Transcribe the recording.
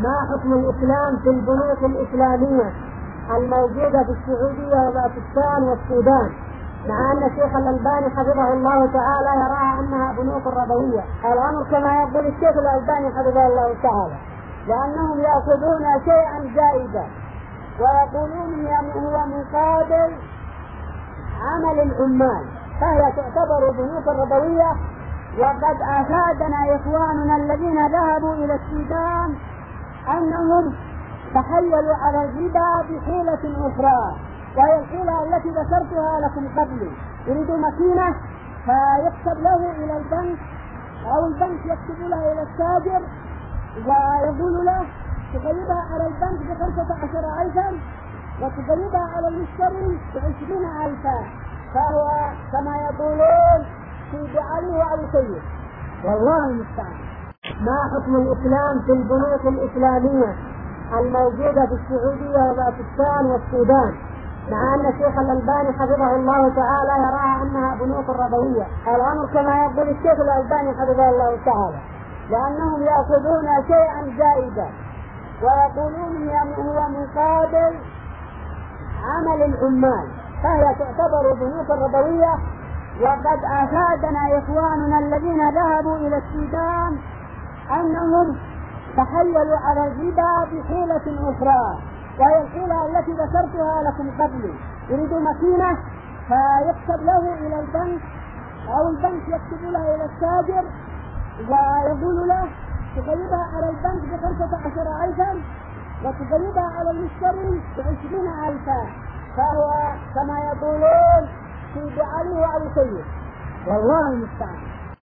ما حكم الإسلام في البنوك الإسلامية الموجودة في السعودية وباكستان والسودان، مع أن الشيخ الألباني حفظه الله تعالى يراها أنها بنوك ربوية؟ الأمر كما يقول الشيخ الألباني حفظه الله تعالى، لأنهم يأخذون شيئا جائزا ويقولون هو مقابل عمل العمال، فهي تعتبر بنوك ربوية. وقد أفادنا إخواننا الذين ذهبوا إلى السودان أنهم تحيلوا على الربا بحيلة أخرى، وهي الحيلة التي ذكرتها لكم قبل. يريد مكينة فيكتب له إلى البنك أو البنك يكتب له إلى التاجر ويقول له تغيبها على البنك ب15,000 وتغيبها على المشتري ب20,000، فهو كما يقولون في عليه أو سيد، والله المستعان. ما حكم الإسلام في البنوك الإسلامية الموجودة في السعودية وباكستان والسودان، مع أن الشيخ الألباني حفظه الله تعالى يراها أنها بنوك ربوية؟ الأمر كما يقول الشيخ الألباني حفظه الله تعالى، لأنهم يأخذون شيئا جائزا ويقولون هو مقابل عمل العمال، فهي تعتبر بنوك ربوية. وقد أفادنا إخواننا الذين ذهبوا إلى السودان أنهم تحيلوا على الربا بحيلة أخرى، وهي الحيلة التي ذكرتها لكم قبل. يريد مكينة فيكتب له إلى البنك أو البنك يكتب له إلى التاجر ويقول له تغيبها على البنك ب15,000 وتغيبها على المشتري ب20,000، فهو كما يقولون في عليه أو سيد، والله المستعان.